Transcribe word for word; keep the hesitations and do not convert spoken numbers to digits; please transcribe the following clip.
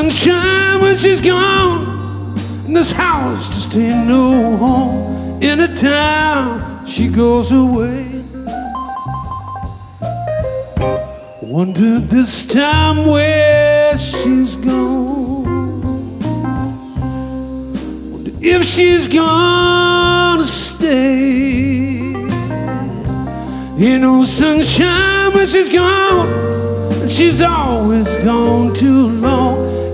sunshine when she's gone, and this house just ain't no home. In a town she goes away. Wonder this time where she's gone. Wonder if she's gonna stay. Ain't no sunshine when she's gone, and she's always gone too long.